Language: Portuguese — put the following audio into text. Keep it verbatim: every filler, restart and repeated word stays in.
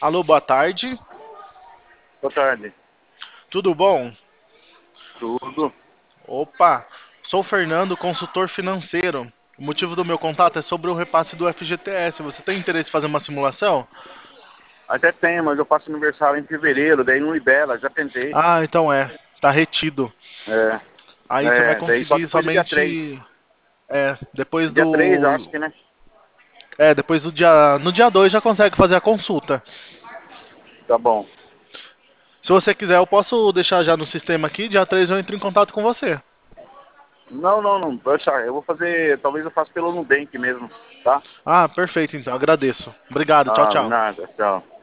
Alô, boa tarde. Boa tarde. Tudo bom? Tudo. Opa, sou o Fernando, consultor financeiro. O motivo do meu contato é sobre o repasse do F G T S. Você tem interesse em fazer uma simulação? Até tem, mas eu faço aniversário em fevereiro, daí não libera, já tentei. Ah, então é. Tá retido. É, Aí você vai é, daí só conseguir depois do dia três. somente. É, depois Dia três, do. acho que, né? É, depois do dia. No dia dois já consegue fazer a consulta. Tá bom. Se você quiser, eu posso deixar já no sistema aqui. Dia três eu entro em contato com você. Não, não, não. Deixa, eu vou fazer, talvez eu faça pelo Nubank mesmo, tá? Ah, perfeito então. Agradeço. Obrigado. Tchau, Ah, tchau. nada, tchau.